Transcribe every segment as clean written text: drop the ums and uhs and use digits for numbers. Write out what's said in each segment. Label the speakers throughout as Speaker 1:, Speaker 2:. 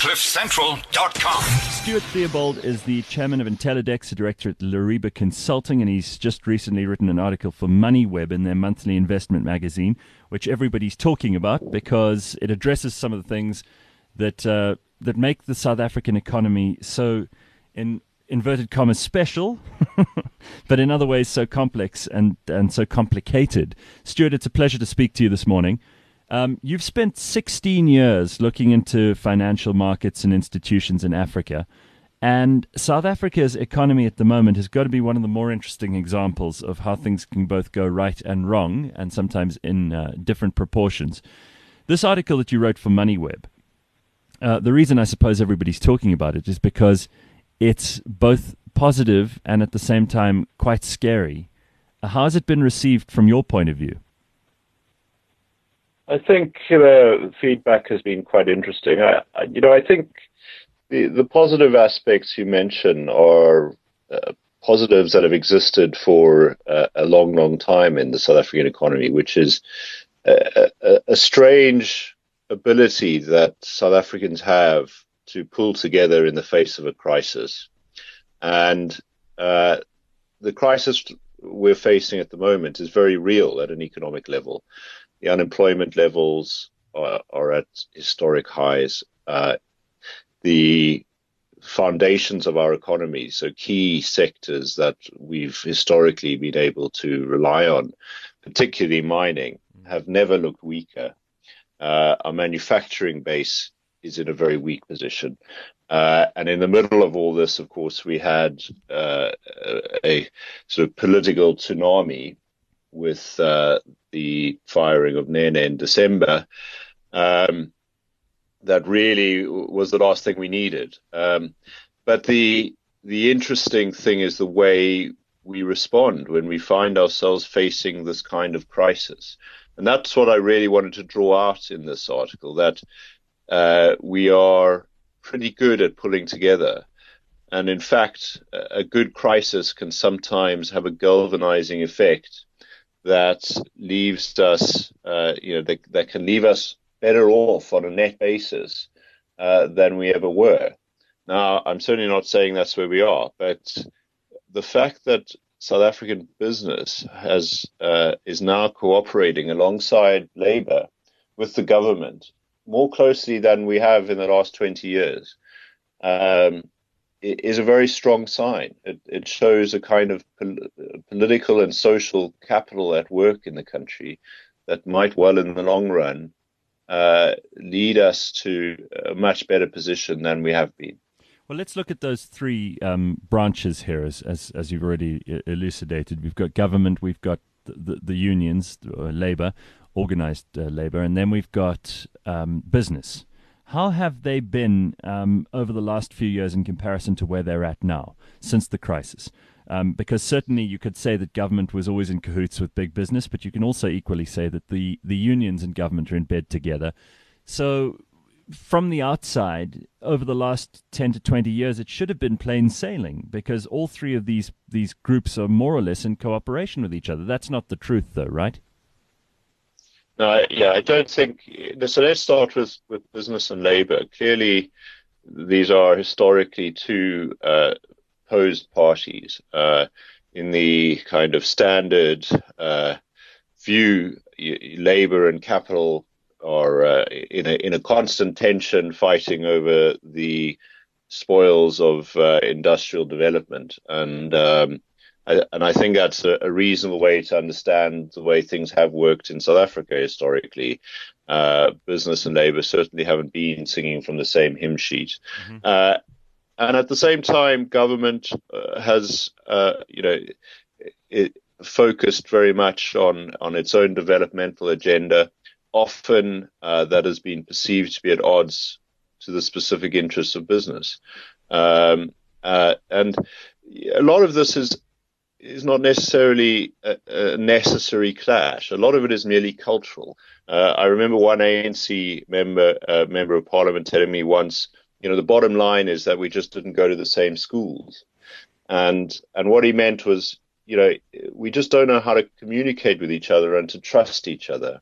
Speaker 1: CliffCentral.com.
Speaker 2: Stuart Theobald is the chairman of Intellidex, a director at Lariba Consulting, and he's just recently written an article for MoneyWeb in their monthly investment magazine, which everybody's talking about because it addresses some of the things that that make the South African economy so, in inverted commas, special, but in other ways so complex and so complicated. Stuart, it's a pleasure to speak to you this morning. You've spent 16 years looking into financial markets and institutions in Africa, and South Africa's economy at the moment has got to be one of the more interesting examples of how things can both go right and wrong, and sometimes in different proportions. This article that you wrote for MoneyWeb, the reason I suppose everybody's talking about it is because it's both positive and at the same time quite scary. How has it been received from your point of view?
Speaker 3: I think feedback has been quite interesting. I think the positive aspects you mention are positives that have existed for a long, long time in the South African economy, which is a strange ability that South Africans have to pull together in the face of a crisis. And the crisis we're facing at the moment is very real at an economic level. The unemployment levels are at historic highs. The foundations of our economy, so key sectors that we've historically been able to rely on, particularly mining, have never looked weaker. Our manufacturing base is in a very weak position. And in the middle of all this, of course, we had a sort of political tsunami with the firing of Nene in December, that really was the last thing we needed. But the interesting thing is the way we respond when we find ourselves facing this kind of crisis. And that's what I really wanted to draw out in this article, that we are pretty good at pulling together. And in fact, a good crisis can sometimes have a galvanizing effect that leaves us, that can leave us better off on a net basis than we ever were. Now, I'm certainly not saying that's where we are, but the fact that South African business is now cooperating alongside Labour with the government more closely than we have in the last 20 years is a very strong sign. It shows a kind of political and social capital at work in the country that might well, in the long run, lead us to a much better position than we have been.
Speaker 2: Well, let's look at those three branches here, as you've already elucidated. We've got government, we've got the unions, Labour, organised Labour, and then we've got business. How have they been over the last few years in comparison to where they're at now, since the crisis? Because certainly you could say that government was always in cahoots with big business, but you can also equally say that the unions and government are in bed together. So from the outside, over the last 10 to 20 years, it should have been plain sailing, because all three of these groups are more or less in cooperation with each other. That's not the truth, though, right?
Speaker 3: No, I don't think. So let's start with business and Labour. Clearly, these are historically two opposed parties. In the kind of standard view, Labour and capital are in a constant tension, fighting over the spoils of industrial development, and I think that's a reasonable way to understand the way things have worked in South Africa historically. Business and Labour certainly haven't been singing from the same hymn sheet. Mm-hmm. And at the same time, government has, it focused very much on its own developmental agenda. Often that has been perceived to be at odds to the specific interests of business. And a lot of this is not necessarily a necessary clash. A lot of it is merely cultural. I remember one ANC member of parliament telling me once, the bottom line is that we just didn't go to the same schools. And what he meant was, we just don't know how to communicate with each other and to trust each other.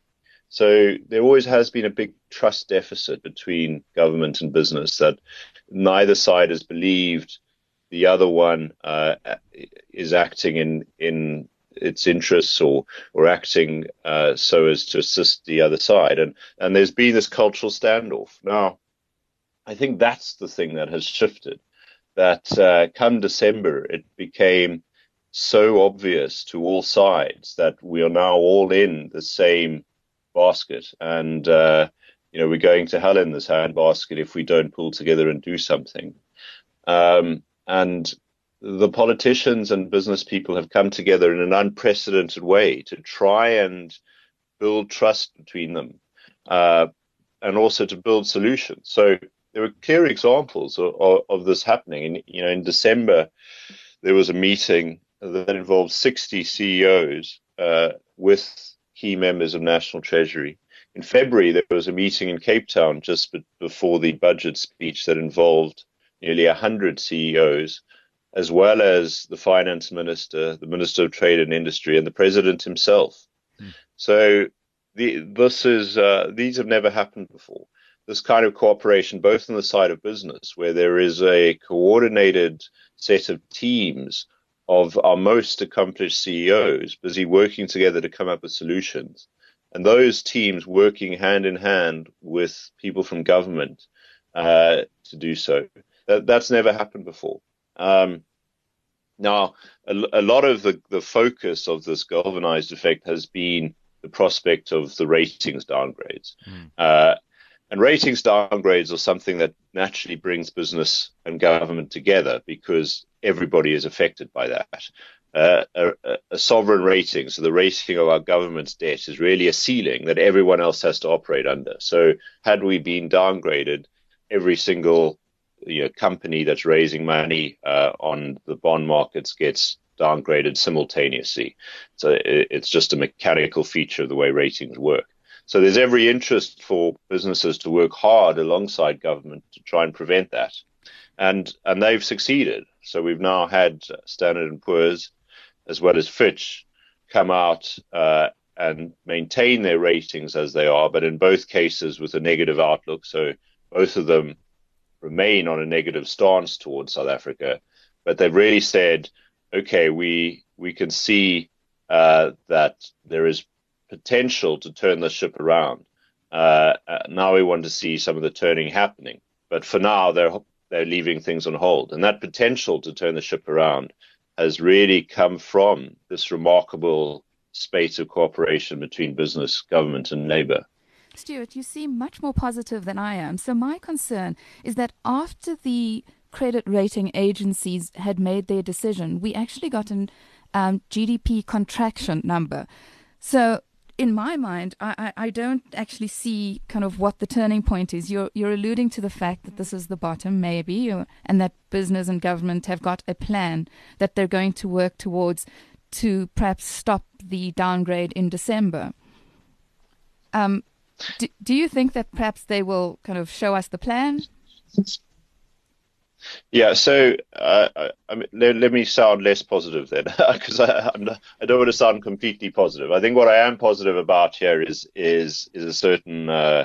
Speaker 3: So there always has been a big trust deficit between government and business, that neither side has believed the other one is acting in its interests, or acting so as to assist the other side. And there's been this cultural standoff. Now, I think that's the thing that has shifted, that come December, it became so obvious to all sides that we are now all in the same basket. And, we're going to hell in this handbasket if we don't pull together and do something. And the politicians and business people have come together in an unprecedented way to try and build trust between them, and also to build solutions. So there were clear examples of this happening. In December, there was a meeting that involved 60 CEOs with key members of National Treasury. In February, there was a meeting in Cape Town just before the budget speech that involved nearly 100 CEOs, as well as the finance minister, the minister of trade and industry, and the president himself. So these have never happened before. This kind of cooperation, both on the side of business, where there is a coordinated set of teams of our most accomplished CEOs busy working together to come up with solutions, and those teams working hand in hand with people from government to do so. That's never happened before. Now, a lot of the focus of this galvanized effect has been the prospect of the ratings downgrades. And ratings downgrades are something that naturally brings business and government together, because everybody is affected by that. A sovereign rating, so the rating of our government's debt, is really a ceiling that everyone else has to operate under. So had we been downgraded, every single company that's raising money on the bond markets gets downgraded simultaneously. So it's just a mechanical feature of the way ratings work. So there's every interest for businesses to work hard alongside government to try and prevent that. And they've succeeded. So we've now had Standard & Poor's as well as Fitch come out and maintain their ratings as they are, but in both cases with a negative outlook. So both of them remain on a negative stance towards South Africa, but they've really said, okay, we can see that there is potential to turn the ship around. Now we want to see some of the turning happening, but for now they're leaving things on hold. And that potential to turn the ship around has really come from this remarkable space of cooperation between business, government, and labor.
Speaker 1: Stuart, you seem much more positive than I am. So my concern is that after the credit rating agencies had made their decision, we actually got an GDP contraction number. So in my mind, I don't actually see kind of what the turning point is. You're alluding to the fact that this is the bottom, maybe, and that business and government have got a plan that they're going to work towards to perhaps stop the downgrade in December. Do you think that perhaps they will kind of show us the plan?
Speaker 3: Yeah, so let me sound less positive then, because I don't want to sound completely positive. I think what I am positive about here is a certain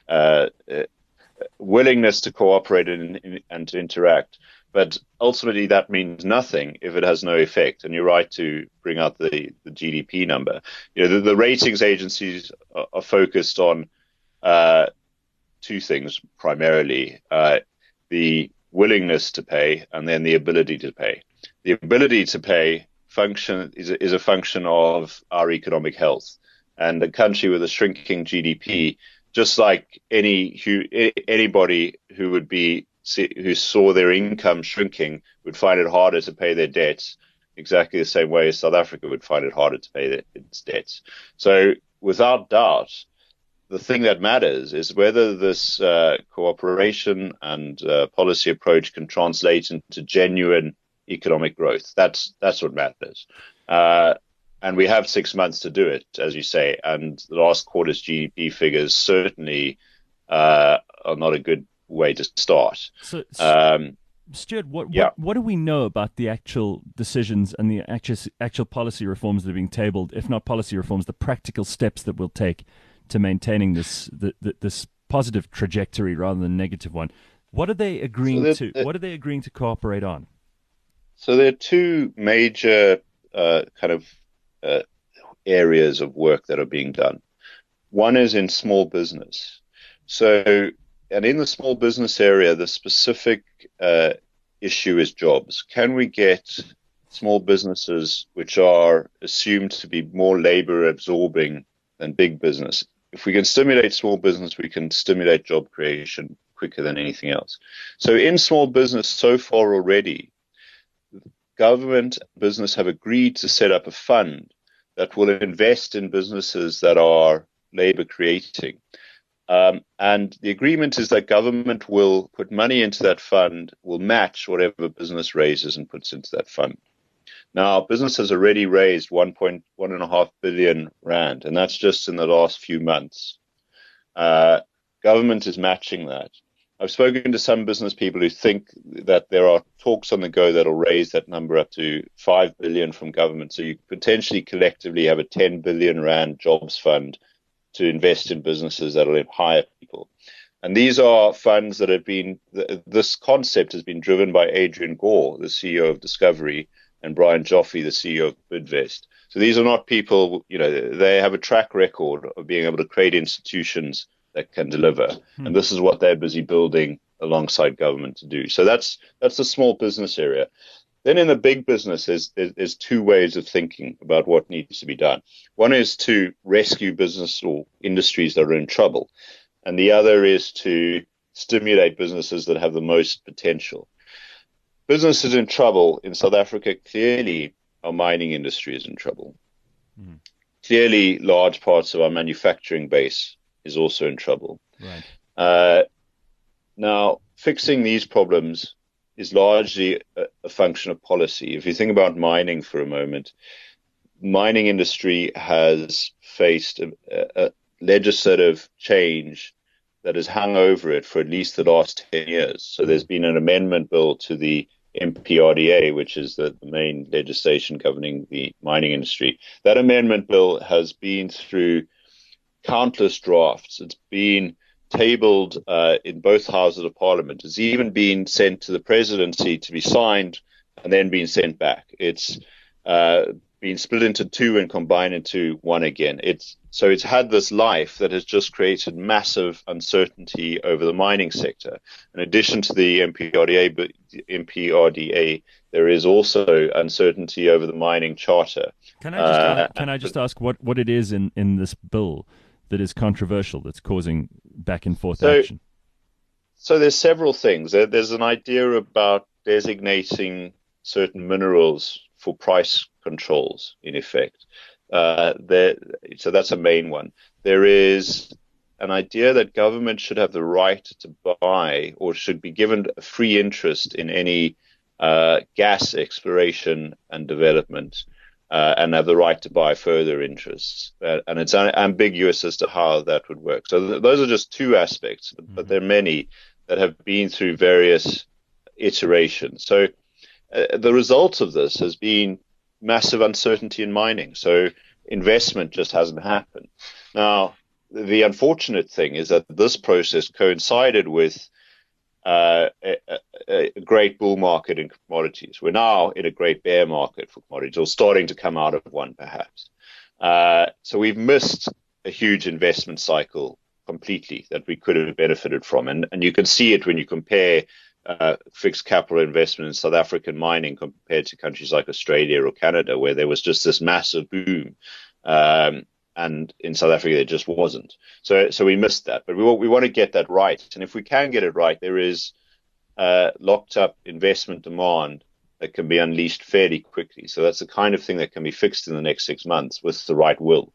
Speaker 3: willingness to cooperate and to interact. But ultimately, that means nothing if it has no effect. And you're right to bring out the GDP number. The ratings agencies are focused on two things primarily: the willingness to pay, and then the ability to pay. The ability to pay is a function of our economic health, and a country with a shrinking GDP, just like anybody who saw their income shrinking would find it harder to pay their debts, exactly the same way as South Africa would find it harder to pay its debts. So without doubt, the thing that matters is whether this cooperation and policy approach can translate into genuine economic growth. That's what matters. And we have 6 months to do it, as you say. And the last quarter's GDP figures certainly are not a good way to start.
Speaker 2: So, Stuart, what do we know about the actual decisions and the actual policy reforms that are being tabled, if not policy reforms, the practical steps that we'll take to maintaining this positive trajectory rather than negative one. What are they agreeing to? What are they agreeing to cooperate on?
Speaker 3: So there are two major kind of areas of work that are being done. One is in small business. So, and in the small business area, the specific issue is jobs. Can we get small businesses, which are assumed to be more labor absorbing than big business? If we can stimulate small business, we can stimulate job creation quicker than anything else. So in small business so far already, government and business have agreed to set up a fund that will invest in businesses that are labor creating. And the agreement is that government will put money into that fund, will match whatever business raises and puts into that fund. Now, business has already raised 1.5 billion rand, and that's just in the last few months. Government is matching that. I've spoken to some business people who think that there are talks on the go that will raise that number up to 5 billion from government. So you potentially collectively have a 10 billion rand jobs fund to invest in businesses that will hire people. And these are funds that have been, this concept has been driven by Adrian Gore, the CEO of Discovery, and Brian Joffe, the CEO of Bidvest. So these are not people, they have a track record of being able to create institutions that can deliver. And this is what they're busy building alongside government to do. So that's the small business area. Then in the big business, there's two ways of thinking about what needs to be done. One is to rescue business or industries that are in trouble. And the other is to stimulate businesses that have the most potential. Businesses in trouble in South Africa, clearly our mining industry is in trouble. Mm. Clearly large parts of our manufacturing base is also in trouble. Right. Now, fixing these problems is largely a function of policy. If you think about mining for a moment, mining industry has faced a legislative change that has hung over it for at least the last 10 years. So there's been an amendment bill to the MPRDA, which is the main legislation governing the mining industry. That amendment bill has been through countless drafts. It's been tabled in both houses of parliament. It's even been sent to the presidency to be signed and then been sent back. It's been split into two and combined into one again. So it's had this life that has just created massive uncertainty over the mining sector. In addition to the MPRDA, there is also uncertainty over the mining charter.
Speaker 2: Can I just ask what it is in this bill that is controversial, that's causing back and forth action?
Speaker 3: So there's several things. There's an idea about designating certain minerals for price controls, in effect. So that's a main one. There is an idea that government should have the right to buy or should be given a free interest in any gas exploration and development, and have the right to buy further interests. And it's ambiguous as to how that would work. So those are just two aspects, but there are many that have been through various iterations. So the result of this has been massive uncertainty in mining. So investment just hasn't happened. Now, the unfortunate thing is that this process coincided with a great bull market in commodities. We're now in a great bear market for commodities, or starting to come out of one, perhaps. So we've missed a huge investment cycle completely that we could have benefited from. And you can see it when you compare fixed capital investment in South African mining compared to countries like Australia or Canada, where there was just this massive boom. And in South Africa, it just wasn't. So we missed that. But we want to get that right. And if we can get it right, there is locked up investment demand that can be unleashed fairly quickly. So that's the kind of thing that can be fixed in the next 6 months with the right will.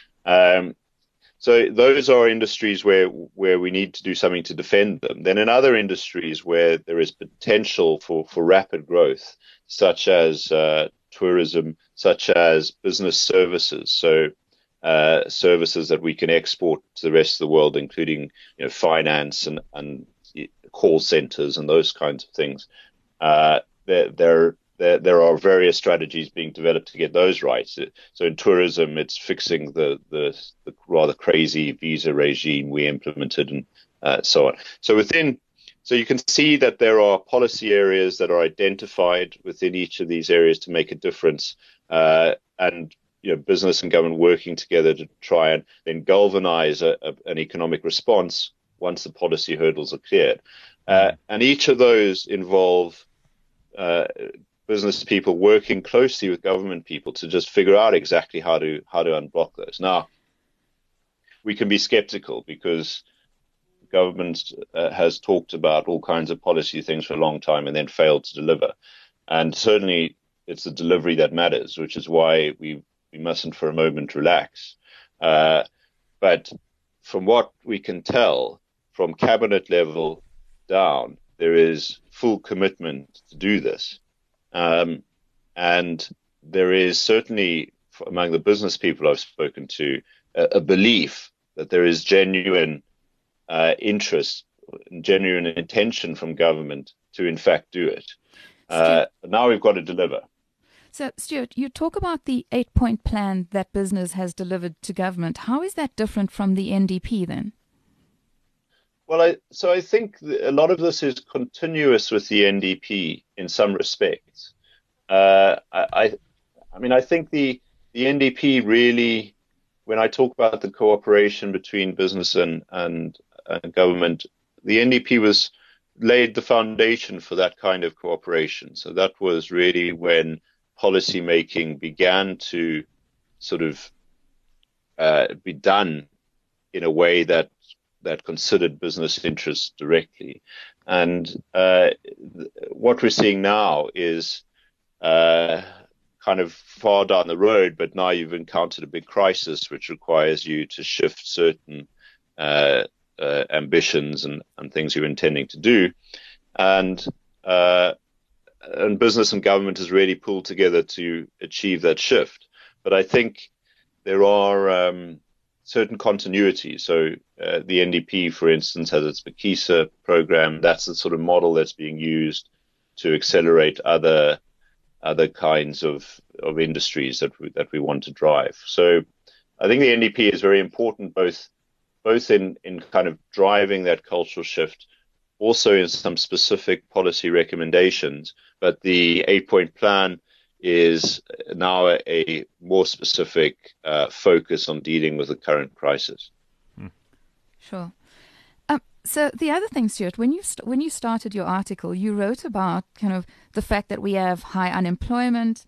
Speaker 3: So those are industries where we need to do something to defend them. Then in other industries where there is potential for rapid growth, such as tourism, such as business services, so services that we can export to the rest of the world, including finance and call centers and those kinds of things. There there are various strategies being developed to get those right. So in tourism, it's fixing the rather crazy visa regime we implemented and so on. So you can see that there are policy areas that are identified within each of these areas to make a difference, and business and government working together to try and then galvanize an economic response once the policy hurdles are cleared. And each of those involve business people working closely with government people to just figure out exactly how to unblock those. Now, we can be skeptical because government has talked about all kinds of policy things for a long time and then failed to deliver. And certainly it's the delivery that matters, which is why we mustn't for a moment relax. But from what we can tell, from cabinet level down, there is full commitment to do this. And there is certainly among the business people I've spoken to a belief that there is genuine interest, genuine intention from government to in fact do it. Now we've got to deliver.
Speaker 1: So, Stuart, you talk about the 8-point plan that business has delivered to government. How is that different from the NDP then?
Speaker 3: Well, I think a lot of this is continuous with the NDP in some respects. I think the NDP really, when I talk about the cooperation between business and government, the NDP laid the foundation for that kind of cooperation. So that was really when policy making began to sort of be done in a way that considered business interests directly. And what we're seeing now is kind of far down the road, but now you've encountered a big crisis which requires you to shift certain ambitions and things you're intending to do. And business and government has really pulled together to achieve that shift. But I think there are certain continuities. So the NDP, for instance, has its BEKISA program. That's the sort of model that's being used to accelerate other kinds of industries that we want to drive. So I think the NDP is very important, both in kind of driving that cultural shift, also in some specific policy recommendations. But the 8-point plan is now a more specific focus on dealing with the current crisis.
Speaker 1: Sure. So the other thing, Stuart, when you started your article, you wrote about kind of the fact that we have high unemployment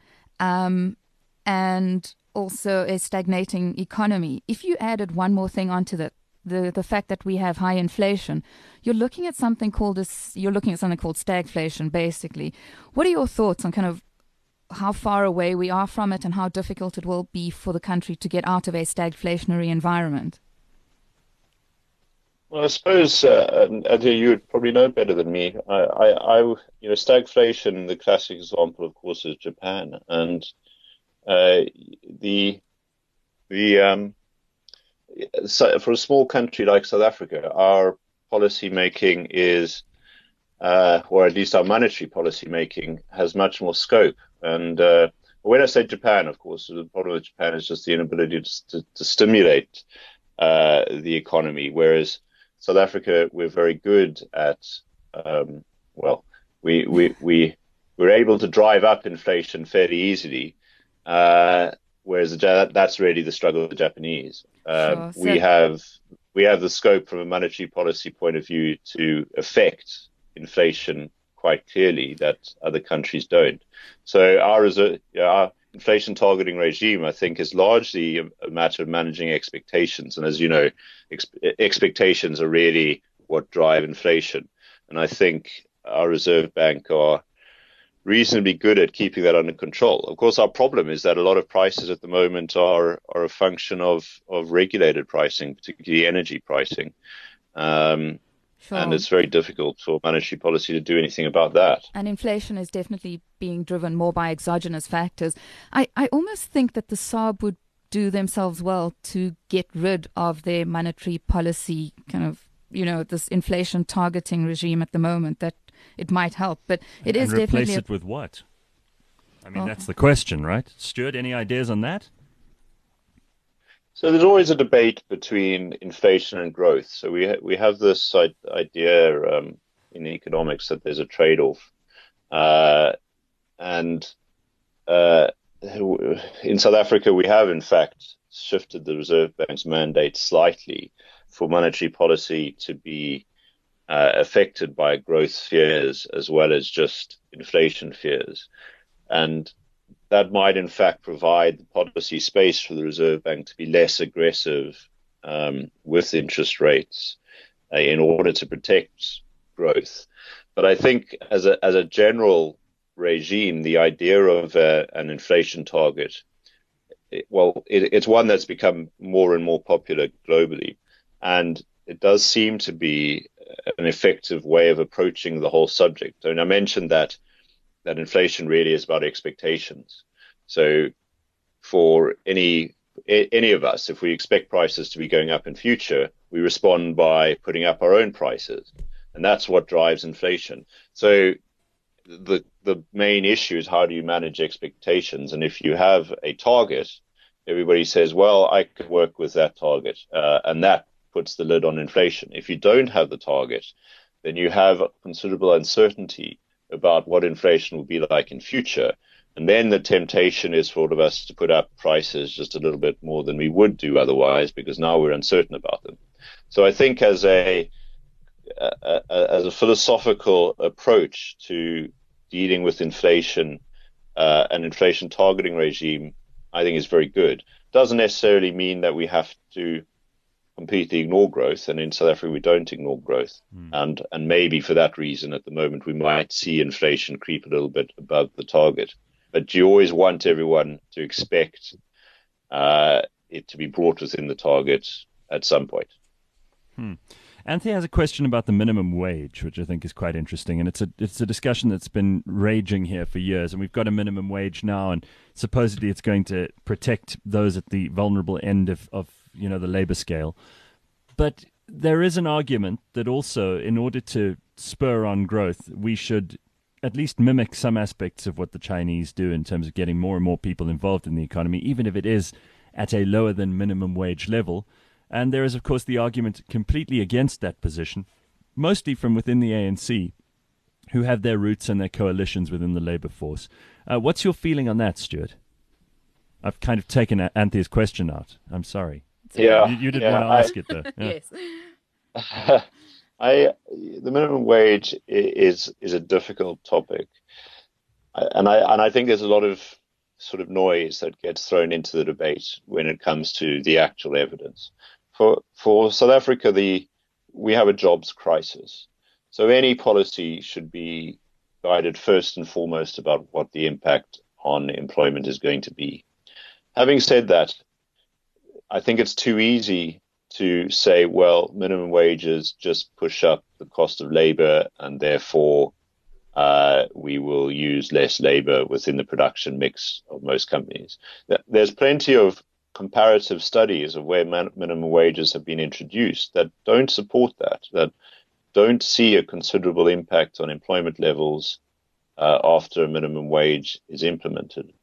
Speaker 1: and also a stagnating economy. If you added one more thing onto the fact that we have high inflation, you're looking at something called stagflation, basically. What are your thoughts on kind of how far away we are from it and how difficult it will be for the country to get out of a stagflationary environment?
Speaker 3: Well, I suppose, Adya, you would probably know better than me. Stagflation, the classic example, of course, is Japan, and so for a small country like South Africa, our policy making is, or at least our monetary policy making, has much more scope. And when I say Japan, of course, the problem with Japan is just the inability to stimulate the economy, whereas South Africa, we're very good at, we're able to drive up inflation fairly easily, whereas that's really the struggle of the Japanese.
Speaker 1: Sure.
Speaker 3: We have the scope from a monetary policy point of view to affect inflation quite clearly that other countries don't. So our inflation targeting regime, I think, is largely a matter of managing expectations. And as you know, expectations are really what drive inflation. And I think our Reserve Bank are reasonably good at keeping that under control. Of course, our problem is that a lot of prices at the moment are a function of regulated pricing, particularly energy pricing.
Speaker 1: Sure.
Speaker 3: And it's very difficult for monetary policy to do anything about that.
Speaker 1: And inflation is definitely being driven more by exogenous factors. I almost think that the SARB would do themselves well to get rid of their monetary policy kind of, this inflation targeting regime at the moment, that it might help. But it is definitely...
Speaker 2: replace it with what? I mean, that's the question, right? Stuart, any ideas on that?
Speaker 3: So there's always a debate between inflation and growth. So we have this idea in economics that there's a trade-off, and in South Africa we have in fact shifted the Reserve Bank's mandate slightly for monetary policy to be affected by growth fears as well as just inflation fears, and that might in fact provide the policy space for the Reserve Bank to be less aggressive with interest rates in order to protect growth. But I think as a general regime, the idea of an inflation target, it's one that's become more and more popular globally, and it does seem to be an effective way of approaching the whole subject. And I mentioned that inflation really is about expectations. So for any of us, if we expect prices to be going up in future, we respond by putting up our own prices. And that's what drives inflation. So the main issue is how do you manage expectations? And if you have a target, everybody says, well, I could work with that target. And that puts the lid on inflation. If you don't have the target, then you have considerable uncertainty about what inflation will be like in future. And then the temptation is for all of us to put up prices just a little bit more than we would do otherwise, because now we're uncertain about them. So I think as a philosophical approach to dealing with inflation, an inflation targeting regime, I think is very good. Doesn't necessarily mean that we have to completely ignore growth, and in South Africa we don't ignore growth, and maybe for that reason at the moment we might see inflation creep a little bit above the target. But you always want everyone to expect it to be brought within the target at some point.
Speaker 2: Anthony has a question about the minimum wage, which I think is quite interesting, and it's a discussion that's been raging here for years. And we've got a minimum wage now, and supposedly it's going to protect those at the vulnerable end of the labor scale. But there is an argument that also, in order to spur on growth, we should at least mimic some aspects of what the Chinese do in terms of getting more and more people involved in the economy, even if it is at a lower than minimum wage level. And there is, of course, the argument completely against that position, mostly from within the ANC, who have their roots and their coalitions within the labor force. What's your feeling on that, Stuart? I've kind of taken Anthea's question out. I'm sorry.
Speaker 3: Yeah,
Speaker 2: you didn't want to ask it, though. Yeah.
Speaker 3: Yes. The minimum wage is a difficult topic, and I think there's a lot of sort of noise that gets thrown into the debate when it comes to the actual evidence. For South Africa, we have a jobs crisis, so any policy should be guided first and foremost about what the impact on employment is going to be. Having said that, I think it's too easy to say, well, minimum wages just push up the cost of labor, and therefore we will use less labor within the production mix of most companies. There's plenty of comparative studies of where minimum wages have been introduced that don't support that don't see a considerable impact on employment levels after a minimum wage is implemented.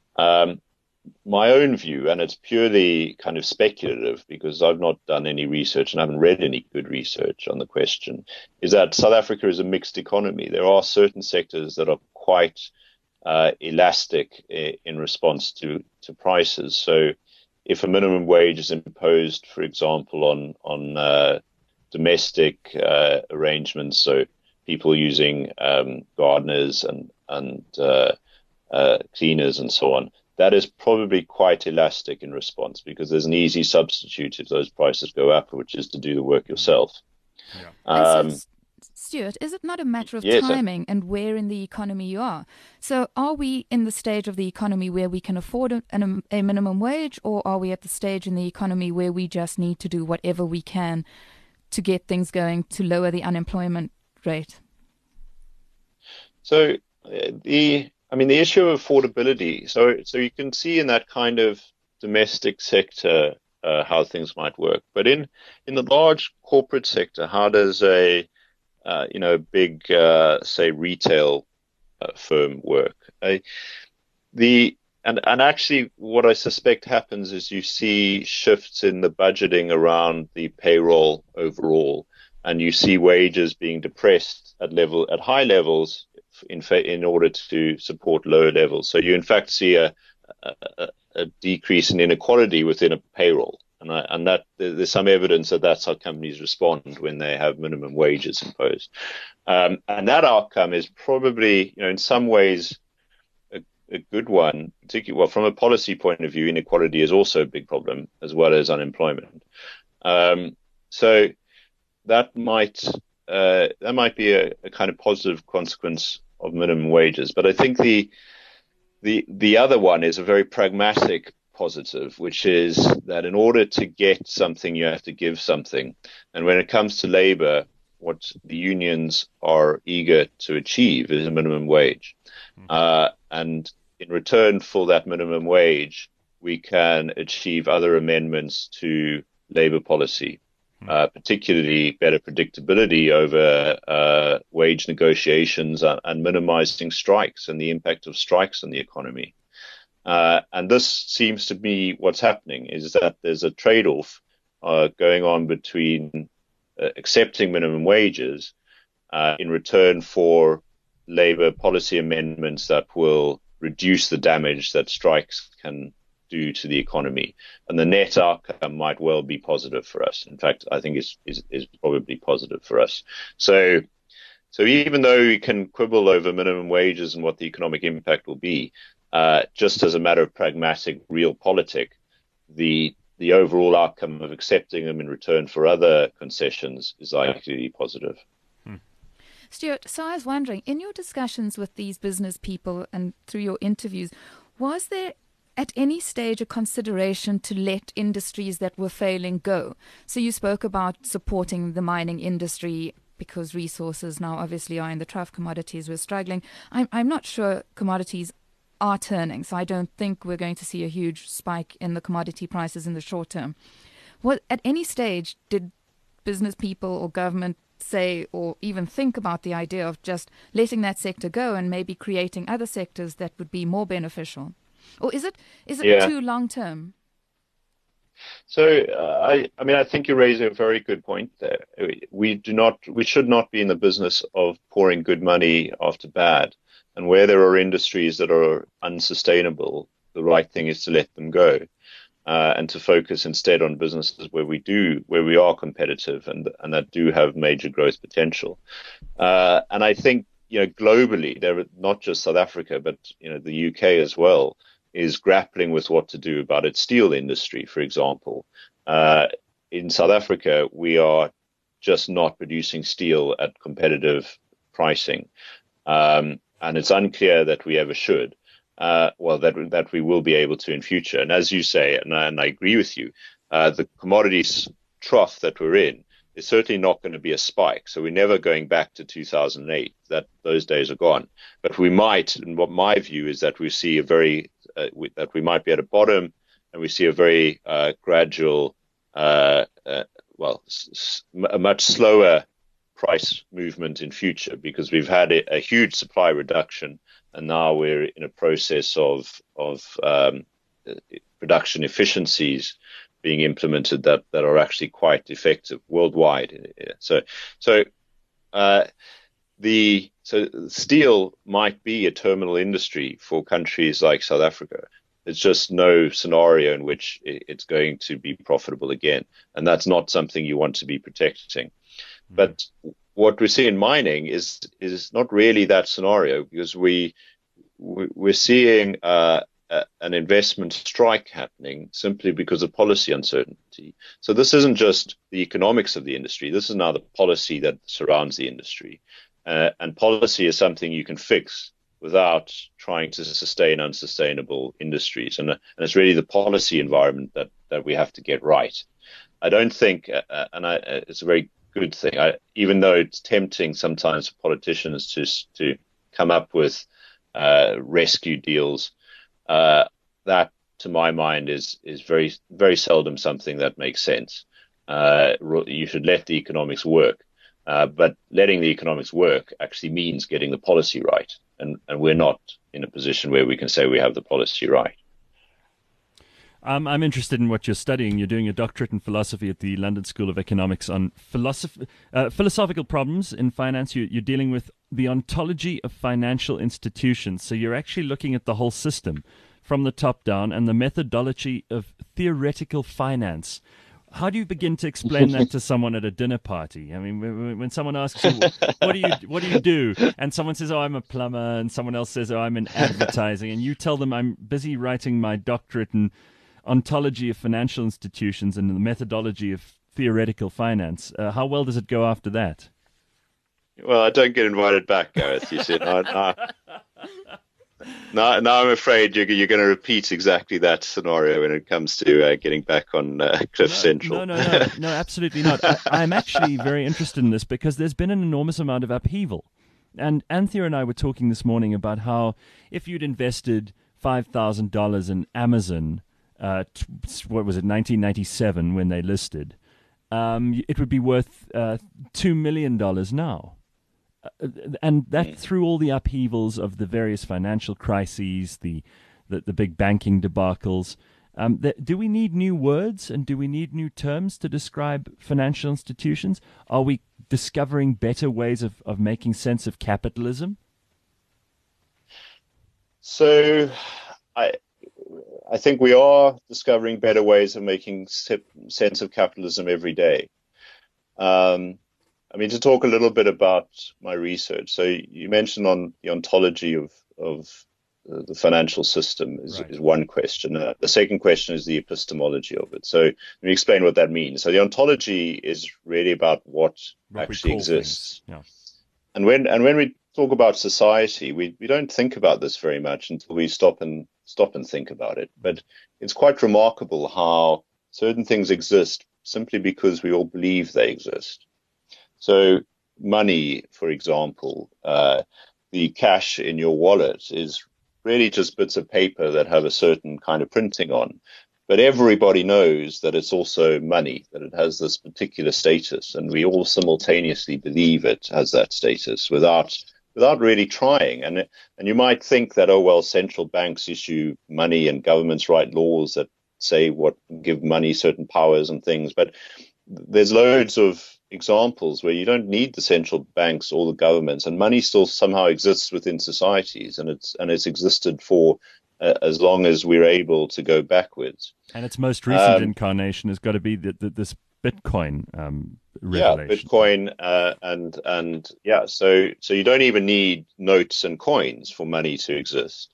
Speaker 3: My own view, and it's purely kind of speculative because I've not done any research and I haven't read any good research on the question, is that South Africa is a mixed economy. There are certain sectors that are quite elastic in response to prices. So if a minimum wage is imposed, for example, on domestic arrangements, so people using gardeners and cleaners and so on, that is probably quite elastic in response because there's an easy substitute if those prices go up, which is to do the work yourself.
Speaker 1: Yeah. Stuart, is it not a matter of timing and where in the economy you are? So are we in the stage of the economy where we can afford a minimum wage, or are we at the stage in the economy where we just need to do whatever we can to get things going to lower the unemployment rate?
Speaker 3: So the issue of affordability. So you can see in that kind of domestic sector how things might work, but in the large corporate sector, how does a big say retail firm work? And actually, what I suspect happens is you see shifts in the budgeting around the payroll overall, and you see wages being depressed at high levels in order to support lower levels. So you in fact see a decrease in inequality within a payroll, and that there's some evidence that that's how companies respond when they have minimum wages imposed, and that outcome is probably, in some ways, a good one, particularly, well, from a policy point of view. Inequality is also a big problem, as well as unemployment. So that might be a kind of positive consequence of minimum wages. But I think the other one is a very pragmatic positive, which is that in order to get something, you have to give something. And when it comes to labor, what the unions are eager to achieve is a minimum wage. And in return for that minimum wage, we can achieve other amendments to labor policy, particularly better predictability over wage negotiations and minimizing strikes and the impact of strikes on the economy. And this seems to be what's happening, is that there's a trade-off going on between accepting minimum wages in return for labor policy amendments that will reduce the damage that strikes can do to the economy. And the net outcome might well be positive for us. In fact, I think is probably positive for us. So even though we can quibble over minimum wages and what the economic impact will be, just as a matter of pragmatic realpolitik, the overall outcome of accepting them in return for other concessions is likely to be positive.
Speaker 1: Stuart, so I was wondering, in your discussions with these business people and through your interviews, was there at any stage a consideration to let industries that were failing go? So you spoke about supporting the mining industry because resources now obviously are in the trough, commodities were struggling. I'm not sure commodities are turning, so I don't think we're going to see a huge spike in the commodity prices in the short term. At any stage, did business people or government say or even think about the idea of just letting that sector go and maybe creating other sectors that would be more beneficial? Or is it too long term?
Speaker 3: So I think you're raising a very good point there. We should not be in the business of pouring good money after bad. And where there are industries that are unsustainable, the right thing is to let them go. And to focus instead on businesses where we are competitive and that do have major growth potential. And I think, globally, there are not just South Africa, but, the UK as well is grappling with what to do about its steel industry, for example. In South Africa, we are just not producing steel at competitive pricing. And it's unclear that we ever should. That we will be able to in future. And as you say, and I agree with you, the commodities trough that we're in is certainly not going to be a spike. So we're never going back to 2008. Those days are gone. But we might, and what my view is that we see that we might be at a bottom, and we see a very gradual, a much slower price movement in future, because we've had a huge supply reduction. And now we're in a process of production efficiencies being implemented that are actually quite effective worldwide. So steel might be a terminal industry for countries like South Africa. There's just no scenario in which it's going to be profitable again, and that's not something you want to be protecting. Mm-hmm. But what we see in mining is not really that scenario, because we're seeing an investment strike happening simply because of policy uncertainty. So this isn't just the economics of the industry. This is now the policy that surrounds the industry. And policy is something you can fix without trying to sustain unsustainable industries. And it's really the policy environment that we have to get right. I don't think, it's a very good thing, even though it's tempting sometimes for politicians to come up with rescue deals, that, to my mind, is very, very seldom something that makes sense. You should let the economics work, but letting the economics work actually means getting the policy right. and we're not in a position where we can say we have the policy right.
Speaker 2: I'm interested in what you're studying. You're doing a doctorate in philosophy at the London School of Economics on philosophical problems in finance. You're dealing with the ontology of financial institutions. So you're actually looking at the whole system from the top down and the methodology of theoretical finance. How do you begin to explain that to someone at a dinner party? I mean, when someone asks you, what do you do? And someone says, oh, I'm a plumber, and someone else says, oh, I'm in advertising, and you tell them I'm busy writing my doctorate in ontology of financial institutions and the methodology of theoretical finance. How well does it go after that?
Speaker 3: Well, I don't get invited back, Gareth. You said, now I'm afraid you're going to repeat exactly that scenario when it comes to getting back on Cliff Central.
Speaker 2: No, absolutely not. I'm actually very interested in this because there's been an enormous amount of upheaval. And Anthea and I were talking this morning about how if you'd invested $5,000 in Amazon, what was it, 1997 when they listed, it would be worth $2 million now. And that through all the upheavals of the various financial crises, the big banking debacles. Do we need new words and do we need new terms to describe financial institutions? Are we discovering better ways of making sense of capitalism?
Speaker 3: So I think we are discovering better ways of making sense of capitalism every day. I mean, to talk a little bit about my research. So you mentioned on the ontology of the financial system is one question. The second question is the epistemology of it. So let me explain what that means. So the ontology is really about what actually exists. Yeah. And when we talk about society, we don't think about this very much until we stop and think about it. But it's quite remarkable how certain things exist simply because we all believe they exist. So money, for example, the cash in your wallet is really just bits of paper that have a certain kind of printing on. But everybody knows that it's also money, that it has this particular status, and we all simultaneously believe it has that status without really trying. And you might think that, oh, well, central banks issue money and governments write laws that say give money certain powers and things. But there's loads of examples where you don't need the central banks or the governments, and money still somehow exists within societies, and it's existed for as long as we're able to go backwards.
Speaker 2: And its most recent incarnation has got to be this Bitcoin revelation.
Speaker 3: Yeah, Bitcoin, and yeah, so you don't even need notes and coins for money to exist.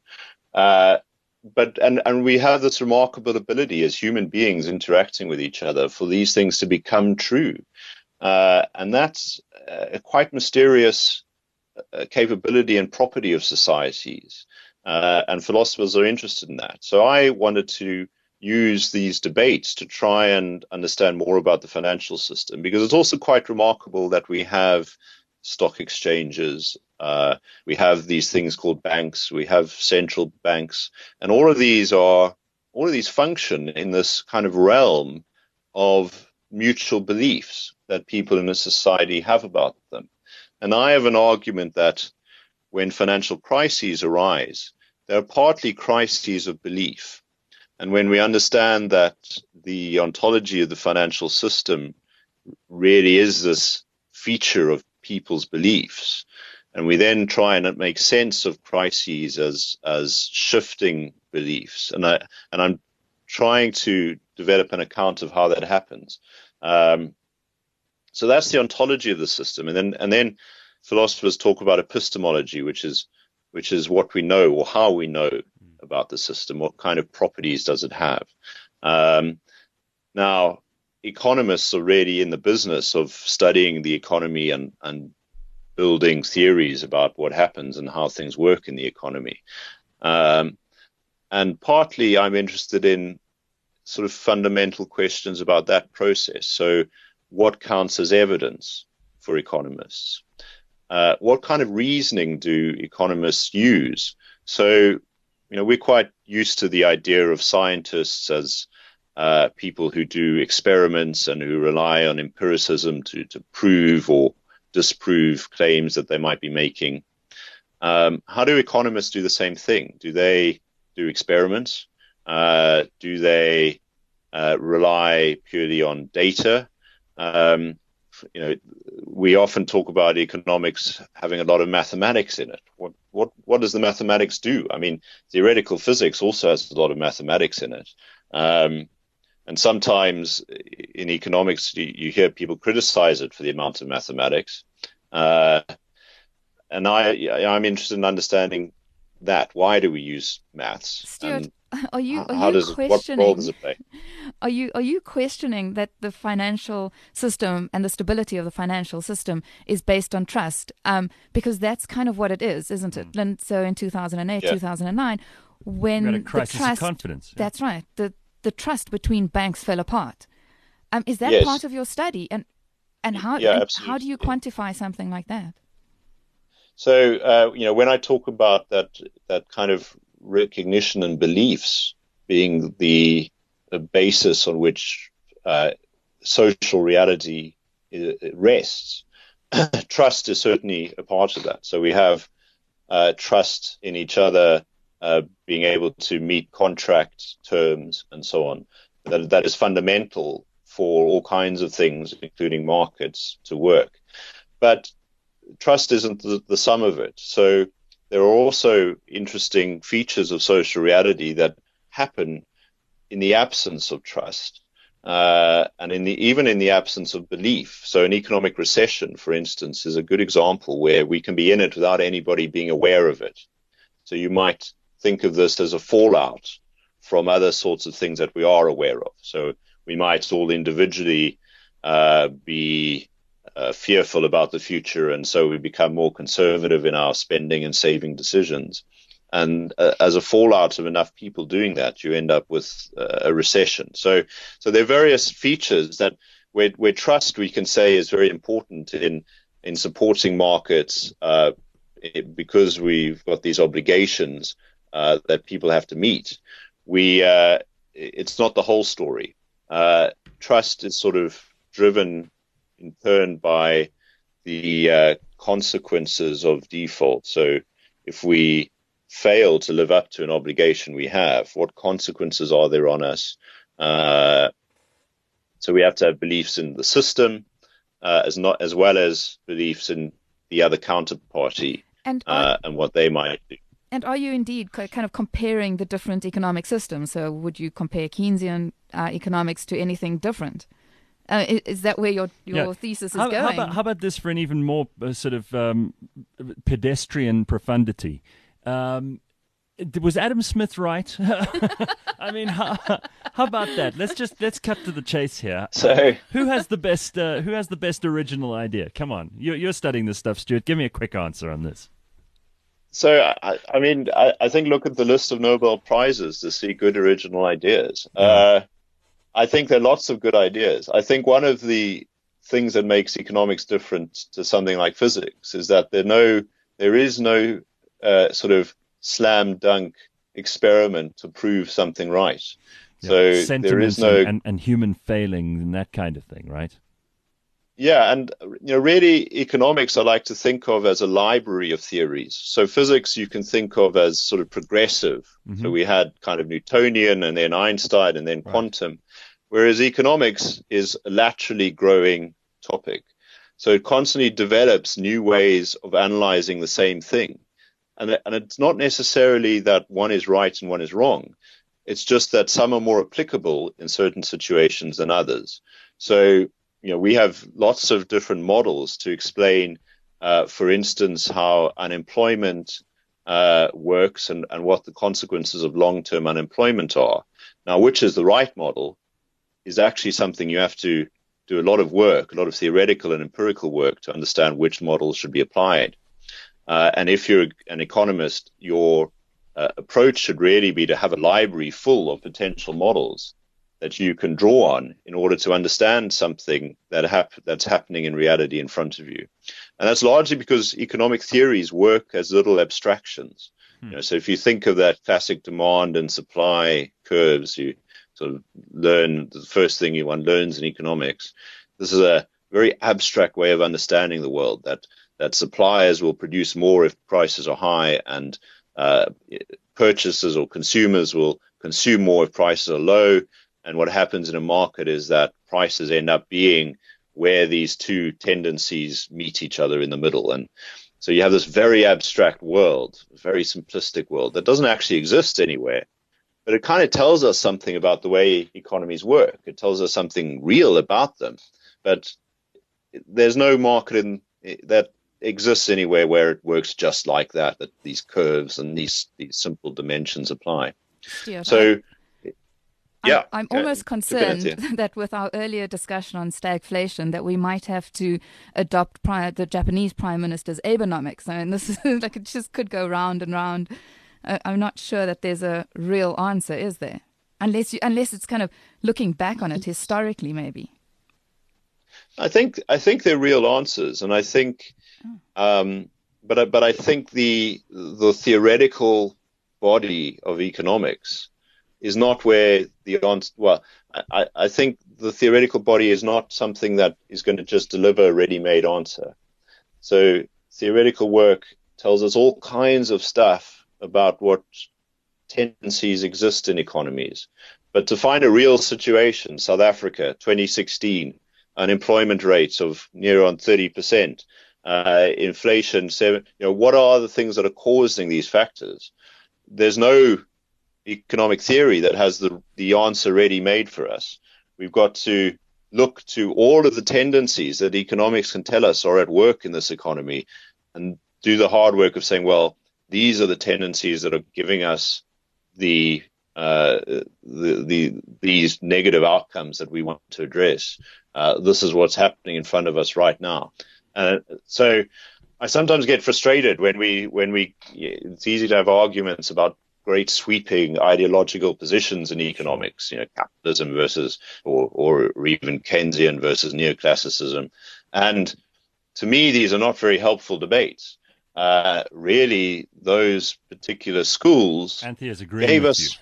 Speaker 3: But we have this remarkable ability as human beings interacting with each other for these things to become true. And that's a quite mysterious capability and property of societies. And philosophers are interested in that. So I wanted to use these debates to try and understand more about the financial system, because it's also quite remarkable that we have stock exchanges, we have these things called banks, we have central banks, and all of these function in this kind of realm of mutual beliefs that people in a society have about them. And I have an argument that when financial crises arise, they are partly crises of belief. And when we understand that the ontology of the financial system really is this feature of people's beliefs, and we then try and make sense of crises as shifting beliefs, and I'm trying to develop an account of how that happens. So that's the ontology of the system, and then philosophers talk about epistemology, which is what we know or how we know about the system. What kind of properties does it have? Now, economists are really in the business of studying the economy and building theories about what happens and how things work in the economy. And partly I'm interested in sort of fundamental questions about that process. So what counts as evidence for economists? What kind of reasoning do economists use? So, we're quite used to the idea of scientists as people who do experiments and who rely on empiricism to prove or disprove claims that they might be making. How do economists do the same thing? Do they do experiments? Do they rely purely on data? We often talk about economics having a lot of mathematics in it. What does the mathematics do? I mean, theoretical physics also has a lot of mathematics in it. And sometimes in economics, you hear people criticize it for the amount of mathematics. And I'm interested in understanding that. Why do we use maths?
Speaker 1: Stuart,
Speaker 3: And
Speaker 1: are you
Speaker 3: what role does
Speaker 1: questioning?
Speaker 3: it play?
Speaker 1: Are you questioning that the financial system and the stability of the financial system is based on trust? Because that's kind of what it is, isn't it? And so in 2008,
Speaker 3: Yeah.
Speaker 1: 2009, when
Speaker 2: We had a
Speaker 1: the
Speaker 2: crisis of
Speaker 1: trust,
Speaker 2: confidence.
Speaker 1: that's right, the trust between banks fell apart. Is that
Speaker 3: Yes.
Speaker 1: part of your study? And how
Speaker 3: Yeah,
Speaker 1: how do you
Speaker 3: absolutely.
Speaker 1: quantify something like that?
Speaker 3: So, when I talk about that kind of recognition and beliefs being the basis on which social reality rests, trust is certainly a part of that. So we have trust in each other, being able to meet contract terms and so on. That is fundamental for all kinds of things, including markets, to work. But trust isn't the sum of it. So there are also interesting features of social reality that happen in the absence of trust, and even in the absence of belief. So an economic recession, for instance, is a good example where we can be in it without anybody being aware of it. So you might think of this as a fallout from other sorts of things that we are aware of. So we might all individually be fearful about the future, and so we become more conservative in our spending and saving decisions. And as a fallout of enough people doing that, you end up with a recession. So there are various features that where trust, we can say, is very important in supporting markets, because we've got these obligations that people have to meet. It's not the whole story. Trust is sort of driven in turn by the consequences of default. So if we fail to live up to an obligation we have, what consequences are there on us? So we have to have beliefs in the system, as well as beliefs in the other counterparty
Speaker 1: And
Speaker 3: and what they might do.
Speaker 1: And are you indeed kind of comparing the different economic systems? So would you compare Keynesian economics to anything different? Is that where your thesis is going?
Speaker 2: How about this for an even more sort of pedestrian profundity? Was Adam Smith right? I mean, how about that? Let's cut to the chase here.
Speaker 3: So
Speaker 2: who has the best original idea? Come on, you're studying this stuff, Stuart. Give me a quick answer on this.
Speaker 3: So, I think look at the list of Nobel Prizes to see good original ideas. I think there are lots of good ideas. I think one of the things that makes economics different to something like physics is that there is no sort of slam dunk experiment to prove something right.
Speaker 2: Yeah.
Speaker 3: So
Speaker 2: Sentiments
Speaker 3: there is no
Speaker 2: and human failings and that kind of thing, right?
Speaker 3: Yeah, and really, economics I like to think of as a library of theories. So physics you can think of as sort of progressive.
Speaker 2: Mm-hmm.
Speaker 3: So we had kind of Newtonian, and then Einstein, and then quantum, whereas economics is a laterally growing topic. So it constantly develops new ways of analyzing the same thing, and it's not necessarily that one is right and one is wrong. It's just that some are more applicable in certain situations than others. So we have lots of different models to explain, for instance, how unemployment works and what the consequences of long-term unemployment are. Now, which is the right model is actually something you have to do a lot of work, a lot of theoretical and empirical work to understand which models should be applied. And if you're an economist, your approach should really be to have a library full of potential models that you can draw on in order to understand something that's happening in reality in front of you. And that's largely because economic theories work as little abstractions. So if you think of that classic demand and supply curves, you sort of learn the first thing one learns in economics. This is a very abstract way of understanding the world, that that suppliers will produce more if prices are high, and purchasers or consumers will consume more if prices are low. And what happens in a market is that prices end up being where these two tendencies meet each other in the middle. And so you have this very abstract world, very simplistic world that doesn't actually exist anywhere. But it kind of tells us something about the way economies work. It tells us something real about them. But there's no market that exists anywhere where it works just like that these curves and these simple dimensions apply.
Speaker 1: Stuart,
Speaker 3: so, yeah.
Speaker 1: I'm almost concerned that with our earlier discussion on stagflation, that we might have to adopt the Japanese Prime Minister's Abenomics. I mean, this is like it just could go round and round. I'm not sure that there's a real answer, is there? Unless it's kind of looking back on it historically, maybe.
Speaker 3: I think they're real answers, and I think, but I think the theoretical body of economics is not where the answer. Well, I think the theoretical body is not something that is going to just deliver a ready-made answer. So theoretical work tells us all kinds of stuff about what tendencies exist in economies. But to find a real situation, South Africa, 2016, unemployment rates of near on 30%, inflation, what are the things that are causing these factors? There's no economic theory that has the answer ready made for us. We've got to look to all of the tendencies that economics can tell us are at work in this economy and do the hard work of saying, well, these are the tendencies that are giving us these negative outcomes that we want to address. This is what's happening in front of us right now. So I sometimes get frustrated when it's easy to have arguments about great sweeping ideological positions in economics, capitalism versus or even Keynesian versus neoclassicism. And to me, these are not very helpful debates. Really, those particular schools gave us,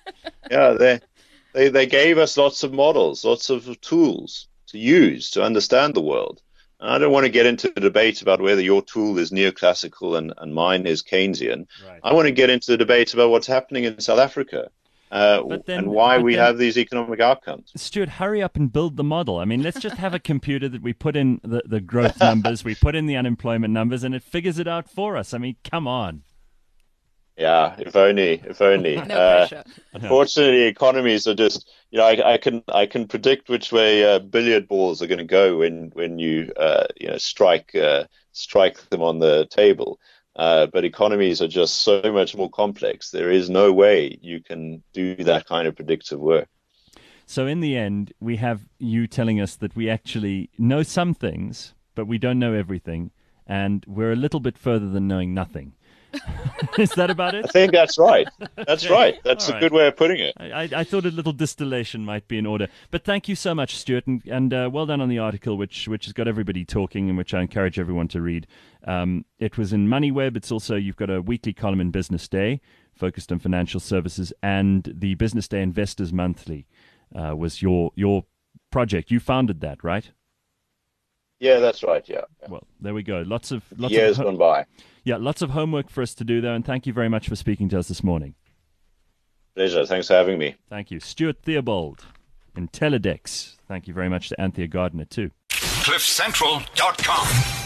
Speaker 3: they gave us lots of models, lots of tools to use to understand the world. And I don't want to get into the debate about whether your tool is neoclassical and mine is Keynesian. Right. I want to get into the debate about what's happening in South Africa. And why we have these economic outcomes.
Speaker 2: Stuart, hurry up and build the model. I mean, let's just have a computer that we put in the growth numbers, we put in the unemployment numbers, and it figures it out for us. I mean, come on.
Speaker 3: Yeah, if only.
Speaker 1: No pressure.
Speaker 3: Unfortunately, economies are just, I can predict which way billiard balls are going to go when you strike them on the table. But economies are just so much more complex. There is no way you can do that kind of predictive work.
Speaker 2: So in the end, we have you telling us that we actually know some things, but we don't know everything, and we're a little bit further than knowing nothing. Is that about it?
Speaker 3: I think that's right. That's right. That's a good way of putting it.
Speaker 2: I thought a little distillation might be in order. But thank you so much, Stuart, and well done on the article, which has got everybody talking and which I encourage everyone to read. It was in MoneyWeb. It's also, you've got a weekly column in Business Day focused on financial services, and the Business Day Investors Monthly was your project. You founded that, right?
Speaker 3: Yeah, that's right. Yeah.
Speaker 2: Well, there we go. Lots of
Speaker 3: years gone by.
Speaker 2: Yeah, lots of homework for us to do, though, and thank you very much for speaking to us this morning.
Speaker 3: Pleasure. Thanks for having me.
Speaker 2: Thank you. Stuart Theobald, Intellidex. Thank you very much to Anthea Gardner, too.
Speaker 4: CliffCentral.com